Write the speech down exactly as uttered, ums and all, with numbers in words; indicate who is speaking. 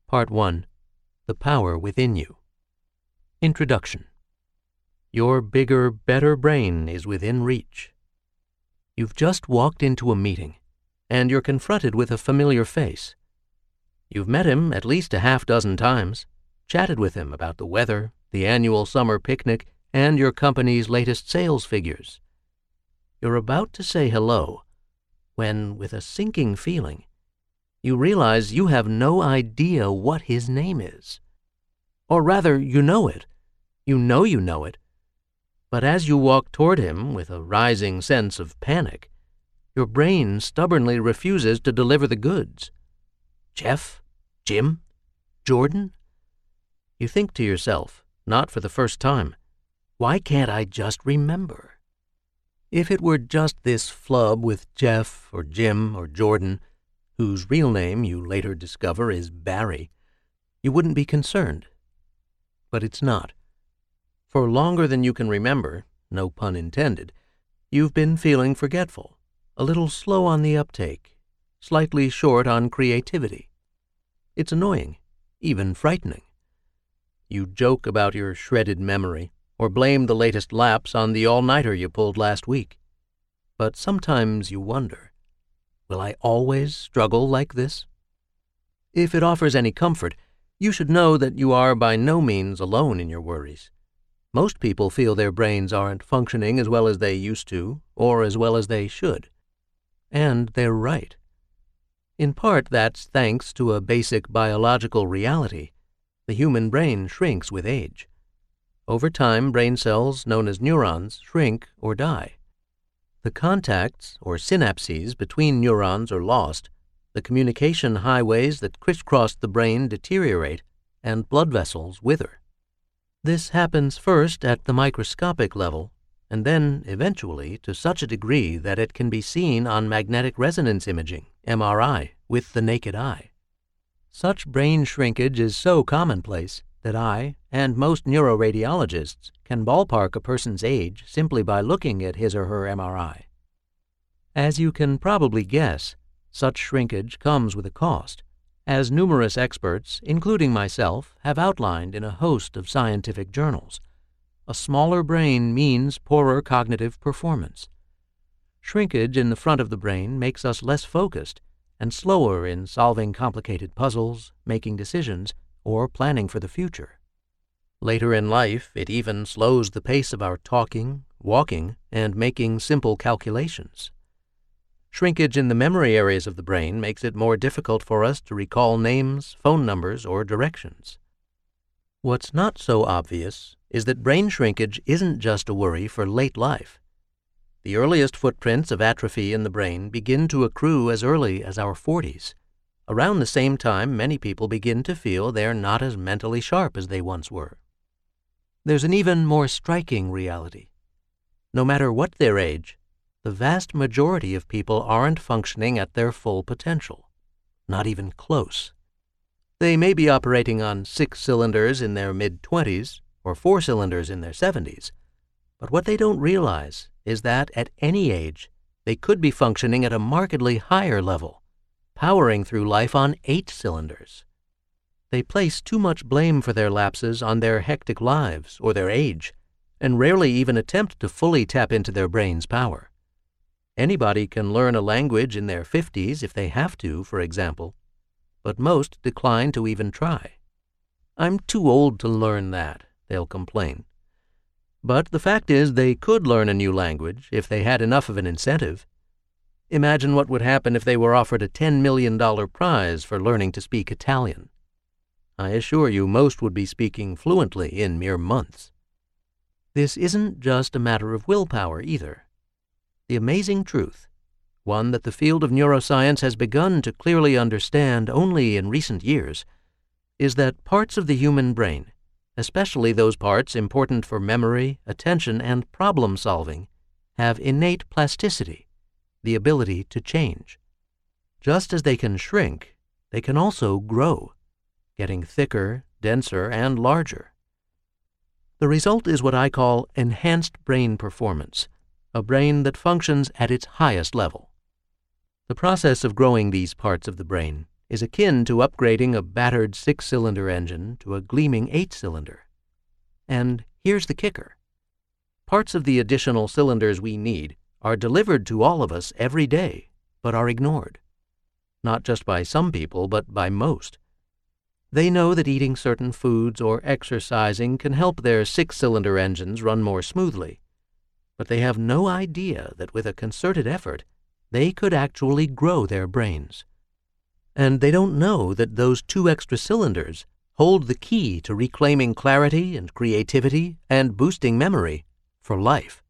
Speaker 1: Part one. The Power Within You. Introduction. Your bigger, better brain is within reach. You've just walked into a meeting, and you're confronted with a familiar face. You've met him at least a half dozen times, chatted with him about the weather, the annual summer picnic, and your company's latest sales figures. You're about to say hello, when, with a sinking feeling, you realize you have no idea what his name is. Or rather, you know it. You know you know it. But as you walk toward him with a rising sense of panic, your brain stubbornly refuses to deliver the goods. Jeff? Jim? Jordan? You think to yourself, not for the first time, why can't I just remember? If it were just this flub with Jeff or Jim or Jordan, whose real name you later discover is Barry, you wouldn't be concerned. But it's not. For longer than you can remember, no pun intended, you've been feeling forgetful, a little slow on the uptake, slightly short on creativity. It's annoying, even frightening. You joke about your shredded memory, or blame the latest lapse on the all-nighter you pulled last week. But sometimes you wonder, will I always struggle like this? If it offers any comfort, you should know that you are by no means alone in your worries. Most people feel their brains aren't functioning as well as they used to, or as well as they should. And they're right. In part, that's thanks to a basic biological reality. The human brain shrinks with age. Over time, brain cells known as neurons shrink or die. The contacts, or synapses, between neurons are lost, the communication highways that crisscross the brain deteriorate, and blood vessels wither. This happens first at the microscopic level, and then, eventually, to such a degree that it can be seen on magnetic resonance imaging, M R I, with the naked eye. Such brain shrinkage is so commonplace that I, and most neuroradiologists, can ballpark a person's age simply by looking at his or her M R I. As you can probably guess, such shrinkage comes with a cost, as numerous experts, including myself, have outlined in a host of scientific journals. A smaller brain means poorer cognitive performance. Shrinkage in the front of the brain makes us less focused and slower in solving complicated puzzles, making decisions, or planning for the future. Later in life, it even slows the pace of our talking, walking, and making simple calculations. Shrinkage in the memory areas of the brain makes it more difficult for us to recall names, phone numbers, or directions. What's not so obvious is that brain shrinkage isn't just a worry for late life. The earliest footprints of atrophy in the brain begin to accrue as early as our forties. Around the same time, many people begin to feel they're not as mentally sharp as they once were. There's an even more striking reality. No matter what their age, the vast majority of people aren't functioning at their full potential, not even close. They may be operating on six cylinders in their mid-twenties or four cylinders in their seventies, but what they don't realize is that at any age, they could be functioning at a markedly higher level, powering through life on eight cylinders. They place too much blame for their lapses on their hectic lives or their age, and rarely even attempt to fully tap into their brain's power. Anybody can learn a language in their fifties if they have to, for example, but most decline to even try. I'm too old to learn that, they'll complain. But the fact is they could learn a new language if they had enough of an incentive. Imagine what would happen if they were offered a ten million dollars prize for learning to speak Italian. I assure you most would be speaking fluently in mere months. This isn't just a matter of willpower either. The amazing truth, one that the field of neuroscience has begun to clearly understand only in recent years, is that parts of the human brain, especially those parts important for memory, attention, and problem-solving, have innate plasticity, the ability to change. Just as they can shrink, they can also grow, getting thicker, denser, and larger. The result is what I call enhanced brain performance, a brain that functions at its highest level. The process of growing these parts of the brain is akin to upgrading a battered six-cylinder engine to a gleaming eight-cylinder. And here's the kicker. Parts of the additional cylinders we need are delivered to all of us every day, but are ignored. Not just by some people, but by most. They know that eating certain foods or exercising can help their six-cylinder engines run more smoothly, but they have no idea that with a concerted effort, they could actually grow their brains. And they don't know that those two extra cylinders hold the key to reclaiming clarity and creativity and boosting memory for life.